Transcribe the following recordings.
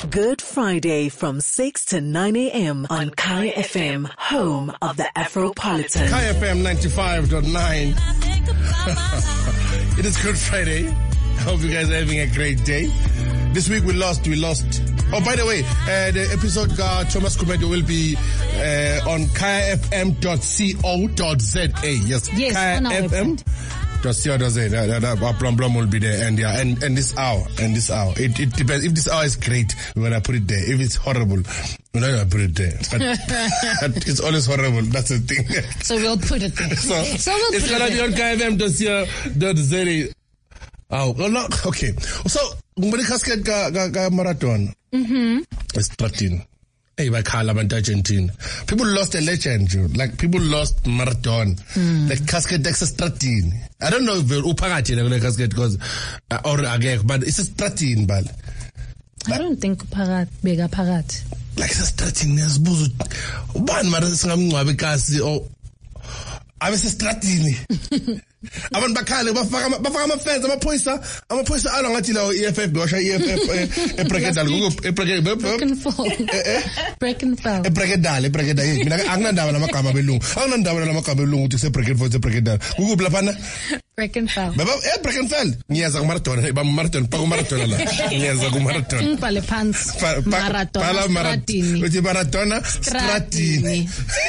Good Friday from 6 to 9 a.m. on Kai FM, home of the Afropolitan. Kai FM 95.9. It is Good Friday. I hope you guys are having a great day. This week we lost. Oh, by the way, the episode Thomas Kumedo will be on kaifm.co.za. Yes, KaiFM.co.za. Our Blum will be there, and this hour. It depends. If this hour is great, we're gonna put it there. If it's horrible, we're not gonna put it there. But it's always horrible. That's the thing. So we'll put it there. So we'll it's gonna be on kaifm.co.za. Oh, no, okay. So, ngibona casket ka marathon. It's 13. Hey, by Carla Argentina. People lost a legend, like people lost marathon. Like casket Texas 13. I don't know if we're upagati like casket because or again, but it's a 13 bal. I don't think bega parat. Like it's 13 years buzu. One marathon ngwabe kasi or I was a stratini. Abantu bakhale bafaka ama-fence amaphoyisa alo ngathi lawo EFF bosha EFF Breckedal mina akunandaba namagama belungu ukuthi kusebreckedal kukuphi laphana Breckenfell baba Breckenfell ngiyaza kumarathon kumarathon la ngiyaza kumarathon ngibhale phansi marathon uthi marathona stratini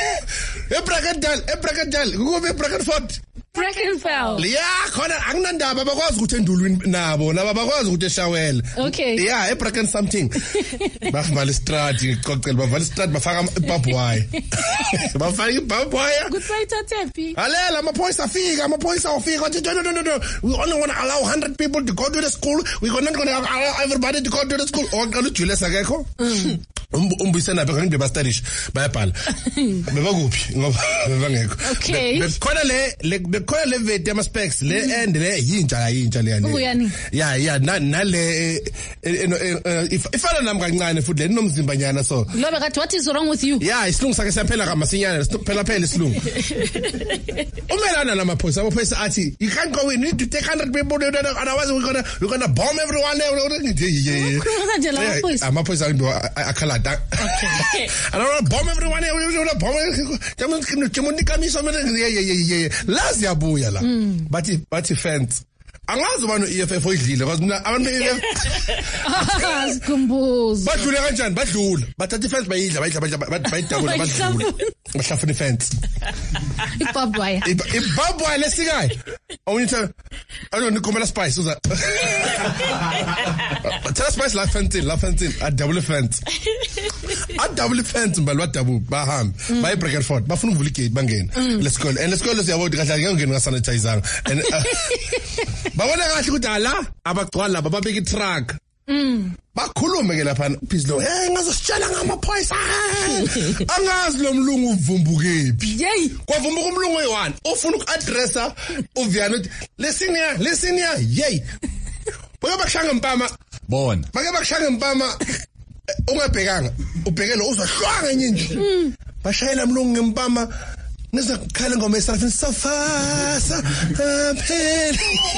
Breckedal kukuphi Breckenfell. Yeah, khona akunandaba bakwazi ukuthi endulwini nabo bakwazi ukuthi eshawela. Okay. Yeah, Brecken something. Bavala strati, cocktail bavala strati bafaka barbed wire. Bafaka barbed wire. Good fight Tepi. Alela amaphoyisa afika. No. We only want to allow 100 people to go to the school. We're not going to allow everybody to go to the school. All Julius akekho. Umbuyisena beka ngibe bastadish bayabhala. Bebakuphi ngoba bebangekho. Okay. Bekhona bekhona le vete ama specs le end le yintsha le yani. Uyani? Yeah, nale ifana nami kancane futhi le nomzimba nyana so. Lobe kathi what is wrong with you? Yeah, isilungu sakhe siyaphela kamasinyana, phela isilungu. Umelana amaphoyisa athi you can't go in, you need to take 100 people otherwise we're gonna bomb everyone. Amaphoyisa ndo akhala. Okay. I don't want to bomb everyone. We want to bomb. Yeah. Last year, buya la. But fence. Angazi bano EFF oyidlile because mina abantu Sikhumbuzo. Badlule kanjani badlula. But defense bayidla bayidabula badlula. Bahlafuna fence. Ibabwaya lesikayi. Awunyitha nikomela spice uza. Tell spice la fence a double fence. A double fence mbalwa double bahamba. Bayi Breckenford bafuna ukuvula igate bangena. Let's go siyabona kahle ngeke ngasanitizer and babona kahle ukuthi ala abagcwala laba babeka itruck bakhulume ke lapha phizlo ngazositshela ngamaphoyisa angazi lo mlungu uvumbukephi kwavumbuka umlungu oyi1 ufuna ukuaddressa uViana uthi listen here bake bakushanga mpama bona bake bakushanga mpama ungabhekanga ubhekelo uzohlwanga enye nje bashayela mlungu ngempama nisa khala ngoma esafini safasa phela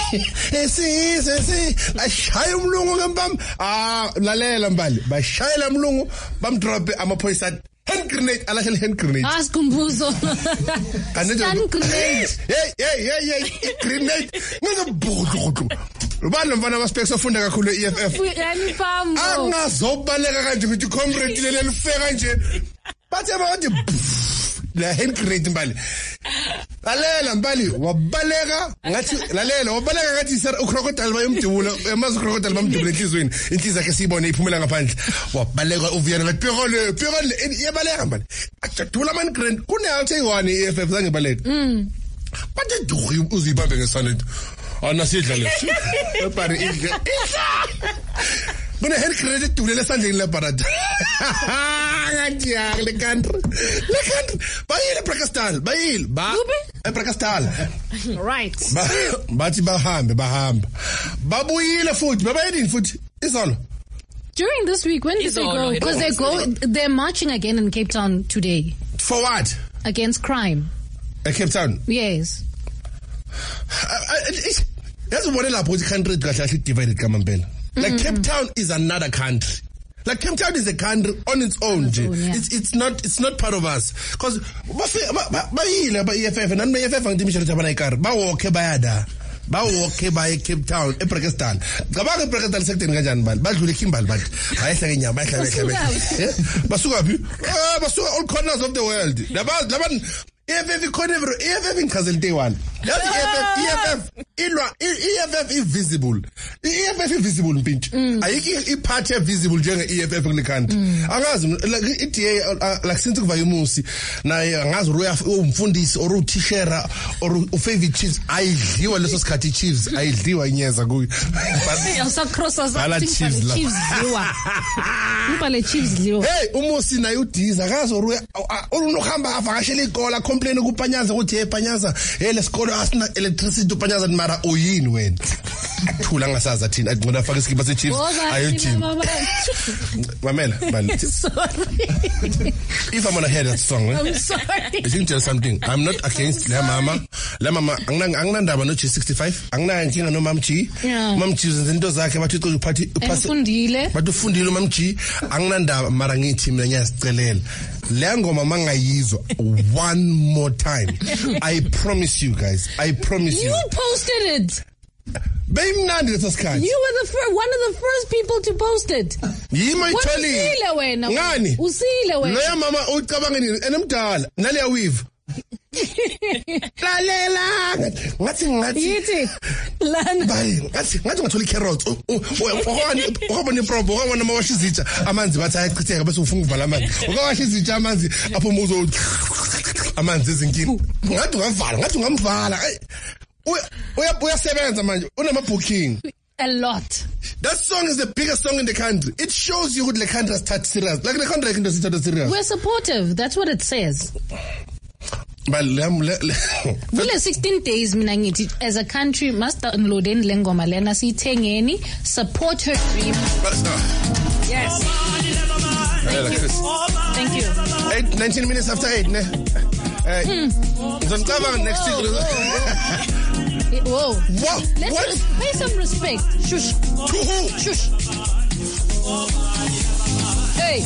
esi ashaya umlungu ngempama lalela mbali bashayela umlungu bamdrop amaphoyisa hand grenade alahela hand grenade asikhumbuzo hand grenade hey grenade ngizobhudu ubani mfana amaspecs ofunda kakhulu EFF yani pambo angazobaleka kanje ukuthi comrade leli lifeka nje bathi abathi la hand grenade mbali lalela mbali wabaleka ngathi sir ucrocodile bayomdubula emazi ucrocodile bamdubula enhlizweni inhliziyo yakhe siyibone iphumela ngaphandle wabaleka uViana ngathi phekole yabaleka mbali ajadula man grenade kunealthe one EFF zangebaleka bathi duhu uzibambe ngesandla anasidla leso ebari idla Bune hand grenade dubule esandleni labarata le country bayile Breckenfell bayile Breckenfell right bathi bahamba babuyile futhi babayini futhi izolo during this week. When did they go? Because they're marching again in Cape Town today. For what? Against crime. Cape Town? Yes. That's what the country is divided, Kamambela. Like Cape Town is another country. Like Cape Town is a country on its own. Yeah. It's not part of us. Because EFF and EFF and walk by Cape Town, Pakistan. Gabaka Pakistan sector ngajan bal. Bal juli kimbal bal. Bayahla kenyama, Basuka all corners of the world. Laban EFF corner EFF in Kazelde one. EFF is visible. EFF is visible pinch. Ayiki party visible njenga EFF ngikhanti. Angazi like like since kuvayimusi na angazi umfundisi or utishera or ufavorite chiefs ayidliwa leso sikhathi chiefs ayidliwa inyeza kuyo. Yasakrosa chiefs liwa. Impale chiefs liwa. Hey umusi na udiza akazi unohamba avakashela ikola complain kupanyaza ukuthi hey panyaza hey lesikolo asina electricity upanyaza mara oyini wena athula ngasaza thina ngona faka iskipa se chiefs ayothini mamela man. Sorry. If I'm gonna hear that song, I'm sorry. You can tell something. I'm not against la mama angnandaba no 65 angnankinga no mamchi mamchi izinto zakhe bathi party ufundile batufundile mamchi angnandaba mara ngithi mina ngiyasicelela le ngoma mangayizwa one more time. I promise you guys, I promise you. You posted it. Bayimnandi leso sikhathi. You were one of the first people to post it. Yima itholi. Usile wena. Ngani? Usile wena. Loya mama ucabanga nini? Enemdala. Naliya weave. Lalela. Ngathi. Yithi. Lana. Bayi, ngathi ngathola carrots. Uhamba neprobe, uhamba namawasha izitsha. Amanzi bathi ayachitheka bese ufuna ukuvala amanzi. Ukawasha izitsha amanzi apho umuzo amanzi ezinkini. Ngathi ungamvala. Uyasebenza manje unama booking a lot. That song is the biggest song in the country. It shows you what the country has started serious. Like the country has started serious. We're supportive. That's what it says. But 16 days mina ngithi as a country must download in lengoma lena sithengeni, support her dream. Yes. Thank you. 19 minutes after 8 ne. Next week. Whoa. What? Let's pay some respect. Shush. To who? Shush. Hey.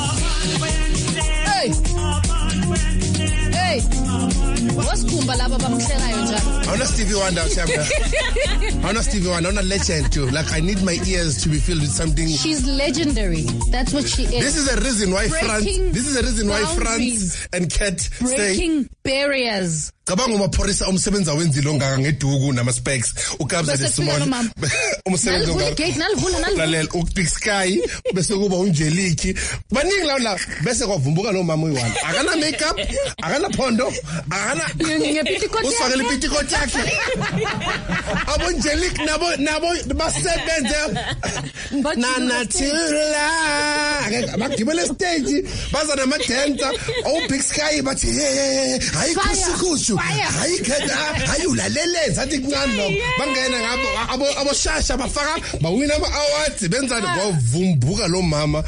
What's Kumba laba bamhlekayo njalo? I'm not Stevie Wonder, I'm not Stevie Wonder, I'm not legend too. Like I need my ears to be filled with something. She's legendary. That's what she is. This is a reason why France and Cat breaking barriers. Cabanga umaphorisa umsebenza wenzilo ngaka ngeduku nama specs ukabza the small umsebenza ngaka Big Sky bese kuba unjeliki baningi la bese kwavumbuka lo mama uyi1 akana makeup akana phondo akana usifakele ipitiko yakhe abo Angelique nabo basebenza natural bakugibele stage baza nama dancer Big Sky bathi hayi kusikushu hayi khada hayi ulalele zathi kuncane lo bangena ngabo aboshasha bafaka bawina ama awards benzani kwavumbuka lo mama.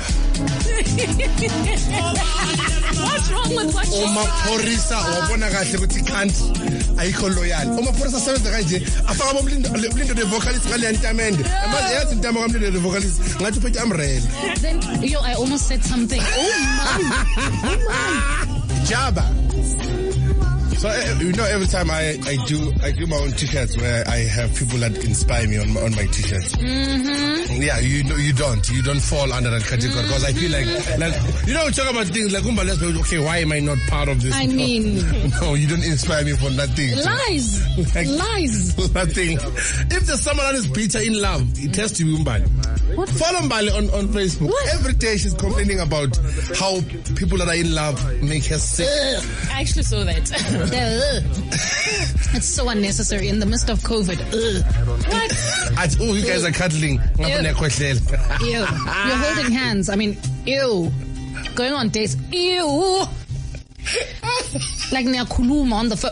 What's wrong with what you umaphorisa wabona kahle ukuthi country ayikho loyal umaphorisa sebenza kanje afaka bomlindo the vocalist ngale ntamende manje yazi intamo kamlindo the vocalist ngathi uphethe umbrella. Then I almost said something. Oh man. Jabba. So every time I do my own t-shirts where I have people that inspire me on my t-shirts. Mm-hmm. Yeah, you don't fall under that category because I feel like we talk about things like okay, why am I not part of this? I mean, no, you don't inspire me for nothing. Lies, like, lies. Nothing. If there's someone that is bitter in love, it has to be Mbali. Follow Mbali on Facebook. What? Every day she's complaining about how people that are in love make her sick. I actually saw that. It's so unnecessary in the midst of COVID. What? You guys are cuddling. Ew. You're holding hands. I mean, ew. Going on dates. Ew. Like niyakhuluma on the phone.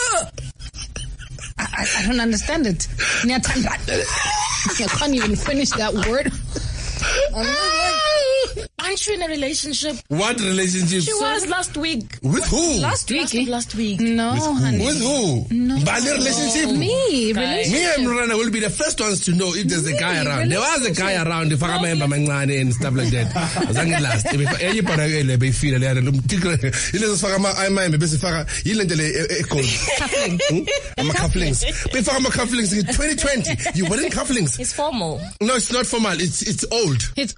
I don't understand it. I can't even finish that word. she in a relationship? What relationship? She was last week. With who? Last week. No, honey. With who? No. Bali relationship? Me, Guy. relationship. Me and Rana will be the first ones to know if there's a guy around. There was a guy around, if I remember mancane and stuff like that. Zange last. If any paragele be feel le ilezi faka ama ayimime bese faka yilento le egold. Ama cufflinks. Before ama cufflinks in 2020, you weren't cufflinks. It's formal. No, it's not formal. It's old. It's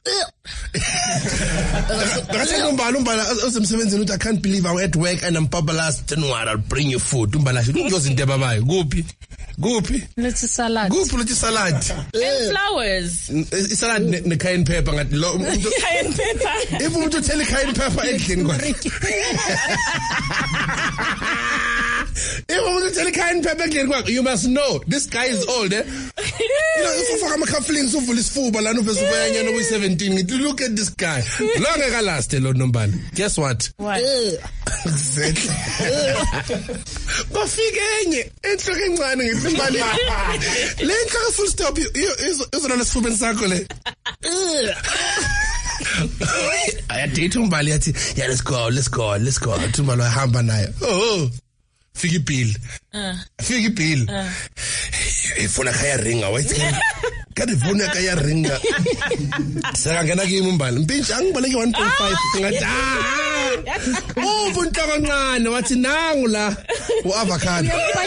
Umbala usemsebenzini uthi I can't believe I'm at work and I'm Papa last January I'll bring you food. Umbala shi uyozinto babayo. Kuphi? Let's salad. Kuphi lo salad? And flowers. Salad ne cayenne pepper ngathi lo Cayenne pepper. if umuntu uthela cayenne pepper endlini kwakhe. If umuntu uthela cayenne pepper endlini kwakhe, you must know this guy is old, eh? You know, if ufaka ama cufflinks uvula isifuba lana uvese ubuyanyana uyi 17 ngithi look at this guy. Lo ngeke last lo nombala. Guess what? What? Bafike enye enhloko encane ngesimbali. Le enhloko full stop izona lesifubeni sakho le. Ayadate umbali yathi, yeah, let's go. Umbali wahamba naye. Oh. Fiki bill. Ifuna khaya ringa wathi. Kade ifuna khaya ringa. Saka ngena kimi umbali. Mpintsha angibaleke 1.5 ngathi oh bunta kancane wathi nangu la uavocado.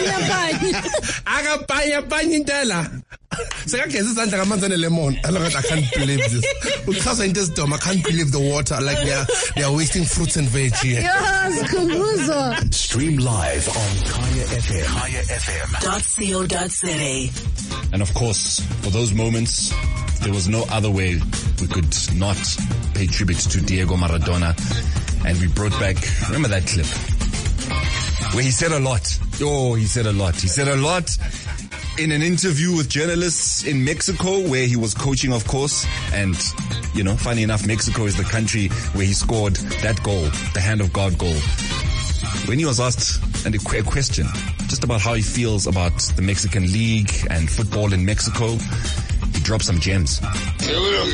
Akapanya intela. Sekageza izandla ngamanzi lemon. I can't believe this. Uchaza into esidom, I can't believe the water like they are wasting fruits and veg here. Yes, Kumbuzo. Stream live on Kaya FM. .co.za. And of course, for those moments, there was no other way we could not pay tribute to Diego Maradona. And we brought back, remember that clip? Where he said a lot. Oh, he said a lot. He said a lot in an interview with journalists in Mexico, where he was coaching, of course. And, you know, funny enough, Mexico is the country where he scored that goal, the hand of God goal. When he was asked a question just about how he feels about the Mexican League and football in Mexico, he dropped some gems. Seguro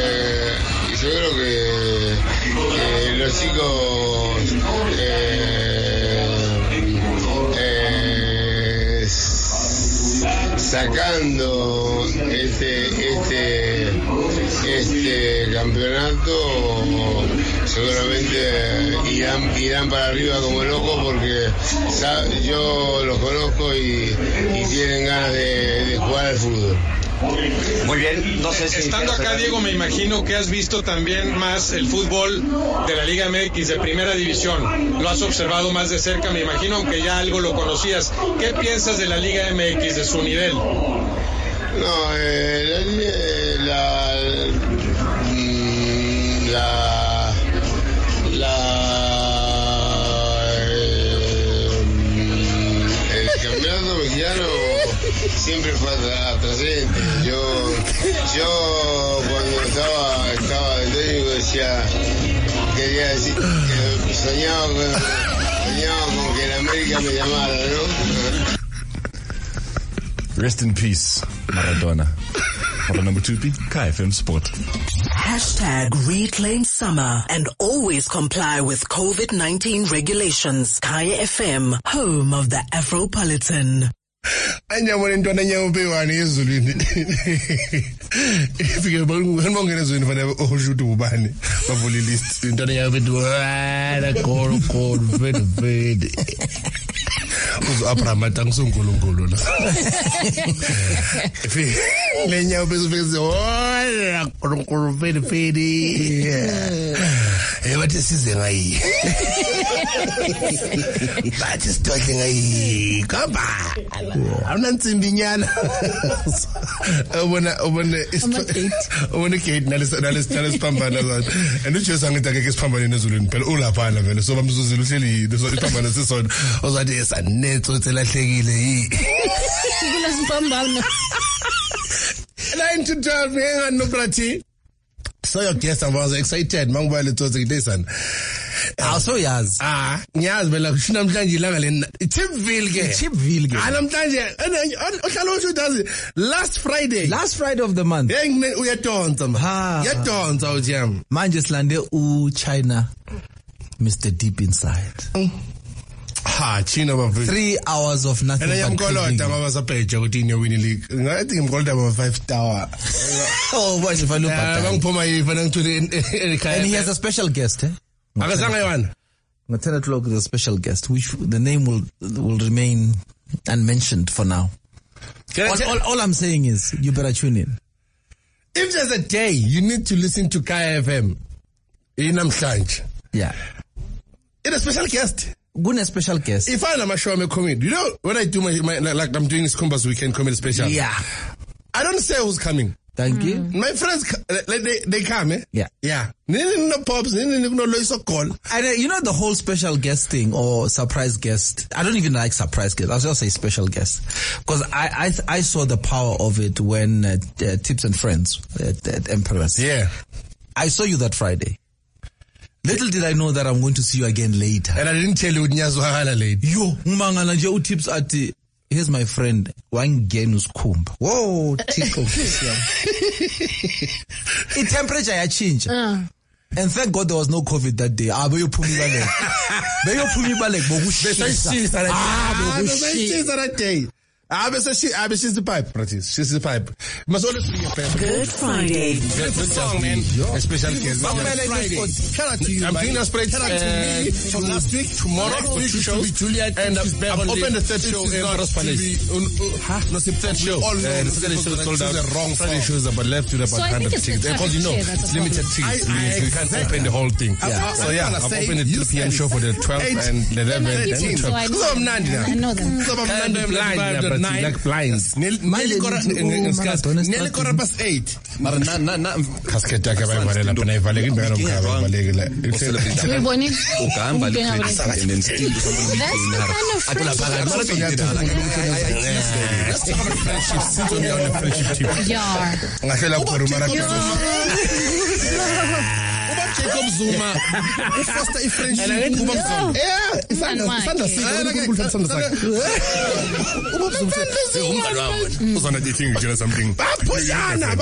que los chicos sacando este campeonato seguramente irán para arriba como locos porque yo los conozco y tienen ganas de jugar al fútbol. Muy bien, no sé si... Estando acá, Diego, me imagino que has visto también más el fútbol de la Liga MX de Primera División. Lo has observado más de cerca, me imagino, aunque ya algo lo conocías. ¿Qué piensas de la Liga MX, de su nivel? No, el campeonato mexicano siempre fue atrasante. Yo cuando estaba de técnico quería decir que soñaba con que el América me llamara, ¿no? Rest in peace, Maradona. For number 2P, Kaya FM Sport. #reclaim summer and always comply with COVID-19 regulations. Kaya FM, home of the Afropolitan. Anyabona intwana nyawubewane ezulwini. Ifike ngongena ezulwini fanele uhushuthi ubani bavula list intwana nyawubethu wala gol vedi. Uzo Abraham atangisongolongolo la. Ifike lenya ubezufike wala gol vedi. Bathi size ngayi. Bathi sidodle ngayi. Kamba. Awunantsimbi nyana. Ubona gate nalesiphambana zathi. And uJesu angithi akeke siphambane ezulwini phela ulaphana vele so bamzuzile uhleli isiphambana sisona. Ozathi esanetho tselahlekile yi. Kulesiphambana. 9 to 12 ngani no brati. So your guest, I was excited. Mangwa le toze kidesan. Also yes. Ngiyazi vela kushina mhlanje ilanga le Chipville ke. Chipville ke. Namhlanje ohlalo usho dazi last Friday of the month. Uyadonsa ma. Uyadonsa ujam. Manje silande uChina Mr. Deep Inside. Chino bafethu. 3 hours of nothing but yamkolota ngoba sapheja ukuthi ine win league. Ngathi ngimkolota ba 5 tower. Oh, manje fanele ubhadala. Bangiphuma yifana ngithule ekhaya. And he has a special guest, Akazanga yona. At 10 o'clock is a special guest, which the name will remain unmentioned for now. All I'm saying is, you better tune in. If there's a day you need to listen to Kaya FM, in namhlanje. Yeah. It's a special guest. Good special guest. If I'm a show, I'm a comedy. You know, when I do my like I'm doing this Kumba's Weekend Comedy Special. Yeah. I don't say who's coming. Thank you. My friends, they come, Yeah. Yeah. No pops, no lois of call. And you know the whole special guest thing or surprise guest. I don't even like surprise guest. I'll just say special guest. Because I saw the power of it when Tips and Friends at Emperor's. Yeah. I saw you that Friday. Little did I know that I'm going to see you again later. And I didn't tell you Nyazo late. Yo, umangala nje utips ati, here's my friend, wangenus kumba. Whoa, tickle. The temperature had changed. And thank God there was no COVID that day. Beyo phumi balek. Beyo phumi balek bokushisa. She's that day. She's the pipe, Pratis. She's the pipe. Must always be your pipe. Good Friday. Good song, man. A special guest. Friday. Shout out to you. I'm doing a spread. Shout out to me from last week, tomorrow, for 2 shows. And I've opened the third show in Paris Palace. No, the third show. The second show is sold out. The wrong Friday shows about left with about 100 tickets. Because you know, it's limited tickets. You can't open the whole thing. So yeah, I've opened a 2 p.m. show for the 12th and the 11th and the 12th. I know them. Like blinds. Nearly quarter past 8. Casket jacket by Varela Panay Valley. And then still Jacob Zuma. Foster a friendship. Yeah, it's on a dating something. Pushana.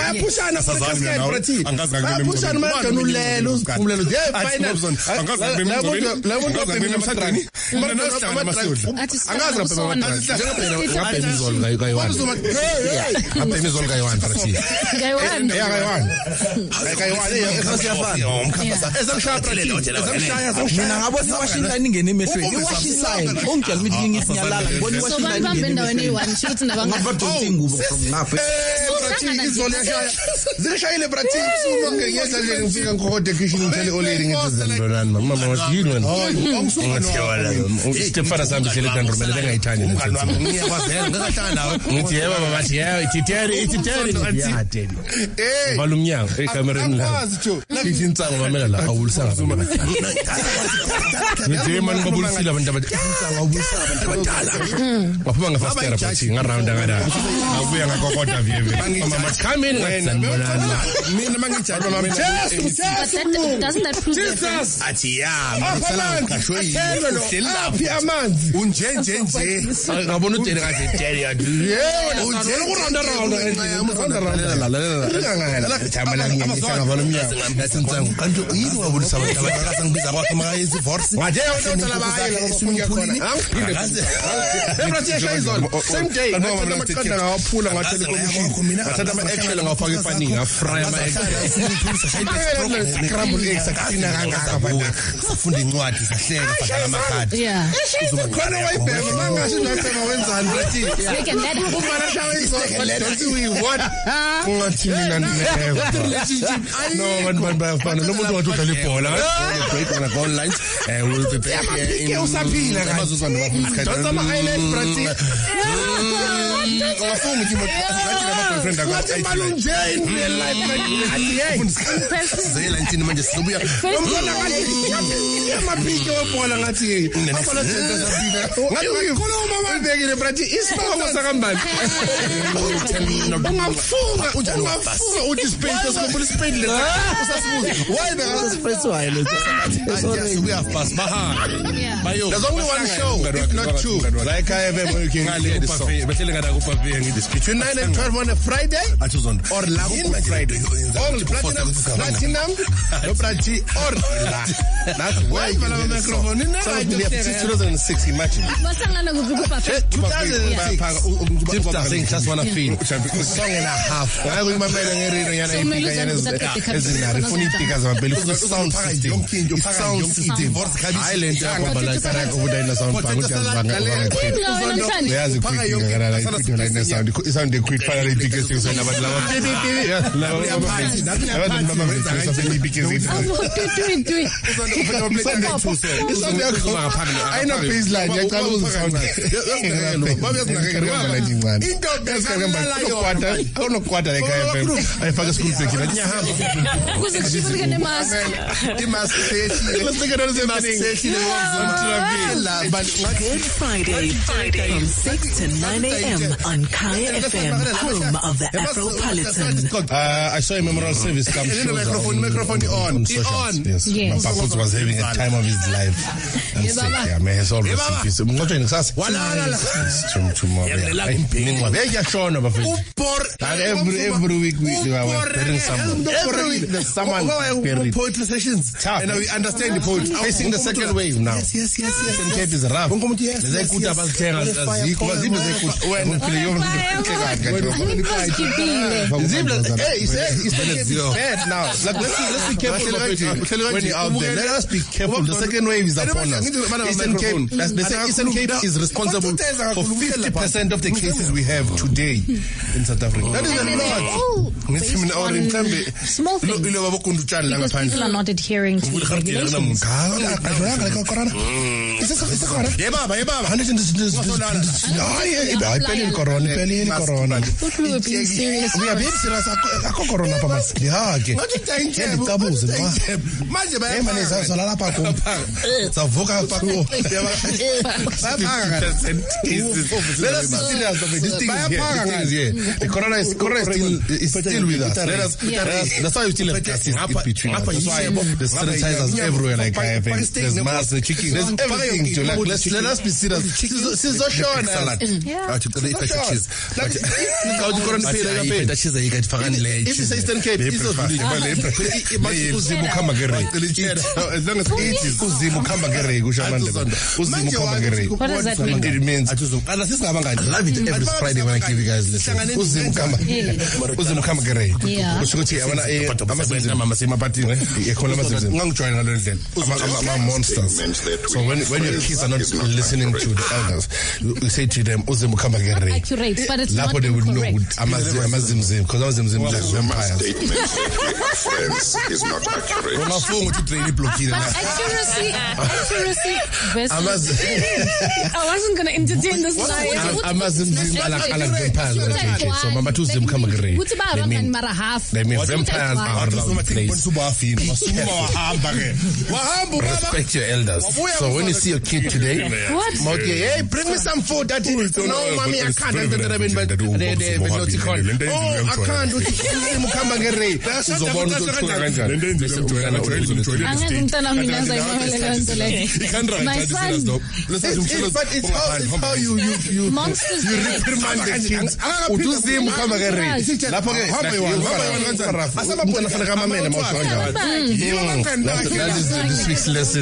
doesn't that prove Jesus? Same day, ngathi malunje in real life zela ntini manje sizobuya ngibona ngathi amapike webola ngathi abala tenta sapika ngathi khuluma mabekile brathi isibongo sakambani ungafunga uthi space sikhumbula space le usasibuza why the space why le we have pass bayo there's only one show if not two like IFM you can ngale buffet behlele ngada ku buffet ngidis between 9 and 12 on a Friday or la on Friday only platinum no brathi or la that's why the microphone in 2006 imagine basangana kuphi ku buffet 2006 just wanna feel song and a half ngaku imamela ngerino yana ipika yana ezinari funa ipika zamabheli funa sound system island yakubala karaka ubudayina sound bang uyazibanga uyazi quick sound quick finally ipika sesona abantu ayina baseline yaqala sound into unokwata like IFM ayifaka school sekile nyahamba kuze kushifike nemask imask seshile Good Friday from 6 to 9 a.m. on Kaya FM, home of the Afropolitan. I saw a memorial service come microphone on. Yes. Yes. My papa was having a time of his life. And said, yeah, may his soul rest in peace. Every week we are burying someone. Every week there's someone buried. Poetry sessions. And we understand the poetry. Facing the second wave now. Yes. And Cape is rough. Bad now. Let's be careful when you're out there. Let us be careful. The second wave is upon us. Eastern Cape is responsible for 50% of the cases we have today in South Africa. That is a lot. Small things. Because people are not adhering to the regulations. Corona. We were being serious. We are being serious. Corona pamas. Yeah, let us be serious of it. This thing is here. The corona is still with us. That's why we still have classes in between. That's why there's sanitizers everywhere like IFM. There's masks, there's everything. Let us be serious. If you say Eastern Cape, it's not really. What does that mean? It means I love it every Friday when I give you guys listen. I'm monsters. So when your kids are not listening to the elders, you say to them, accurate, but it's not they would know correct. because Amazimzim are vampires. Is not accurate. Accuracy. I wasn't going to entertain this lie. Amazimzim are like vampires. So Mama Tuzim come agree. They mean vampires are around the place. Respect your elders. So when you see a kid today, hey, bring me some food. That is no, mommy, I can't. I can't. My son. But it's how you reprimand the kids. That is this week's lesson.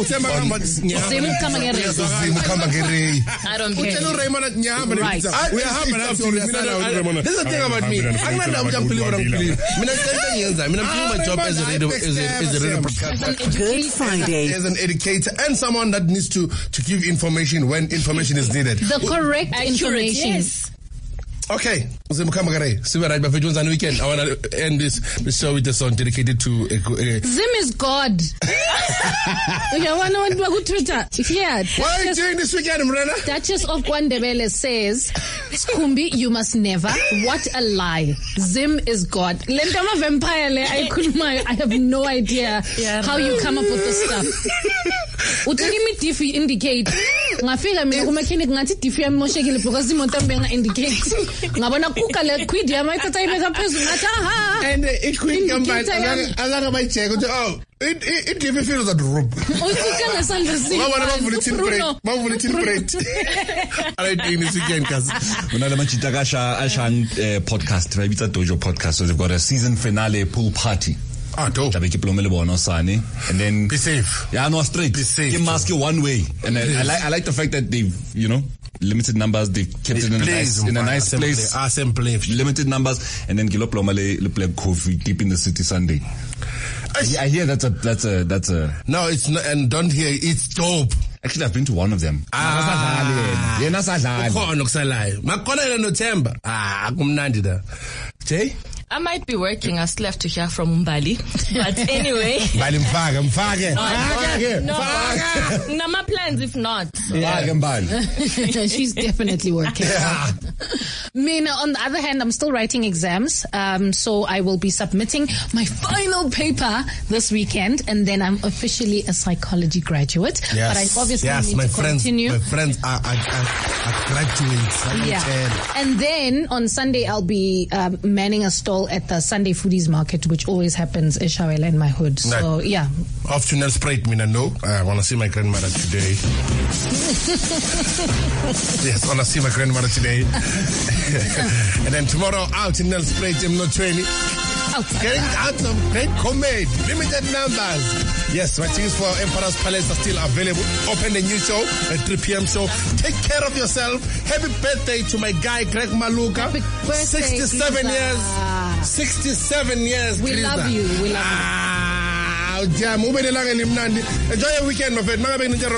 I don't care. Right. There's a thing about me. I'm not believe. I'm doing my job as a radio broadcaster. Good Friday. As an educator and someone that needs to give information when information is needed. The correct information. Yes. Okay, Zimukamba Gare, Super Right Buffet Jones on weekend. I want to end this show with a song dedicated to Zim is God. Yeah, one on Twitter. Yeah. What are you doing this weekend, Mrena? Duchess of Kwandebele says, Skumbi, you must never. What a lie. Zim is God. Lentama vampire, I have no idea how you come up with this stuff. Utilimi tifi indicate. Ngafika mina ku mechanic ngathi tifi yami moshekile because imoto yami indicate. Ngabona kuka le quid yami ithatha ibeka phezulu ngathi aha. And it quid company azange bayicheck ukuthi oh it tifi feels at room. Usuka ngesandla sinye. Ngabona bavula tin break. Alright this weekend cuz. Unala machita kasha podcast, right? It's a Dojo podcast. So they've got a season finale pool party. Dope. And then be safe. Yeah, no, straight. Be safe. Give mask you one way. And I like the fact that they've, limited numbers, they've kept it in a nice place. Limited numbers, and then Gilo Plomale play coffee deep in the city Sunday. I hear that's a no, it's not, and don't hear it's dope. Actually, I've been to one of them. Jay? I might be working. I still have to hear from Mbali. But anyway. No, my plans if not. She's definitely working. Mina, on the other hand, I'm still writing exams. So I will be submitting my final paper this weekend, and then I'm officially a psychology graduate. Yes. But I obviously need to continue. My friends are graduates. Yeah. And then on Sunday, I'll be manning a stall at the Sunday Foodies Market, which always happens in Shawela in my hood. So, yeah. Off to Nelspruit, Mina, no. I want to see my grandmother today. Yes, I want to see my grandmother today. And then tomorrow out in Nelspruit, I'm not training. Getting out some great comedy, limited numbers. Yes, my tickets for Emperor's Palace are still available. Open the new show at 3 p.m. show. Take care of yourself. Happy birthday to my guy, Greg Maluka. Happy birthday, 67 years. 67 years. We love you. We love you. Enjoy your weekend, my friend.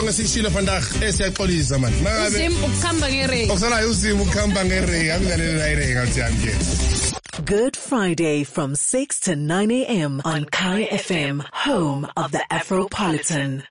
Good Friday from 6 to 9 a.m. on Kaya FM, home of the Afropolitan.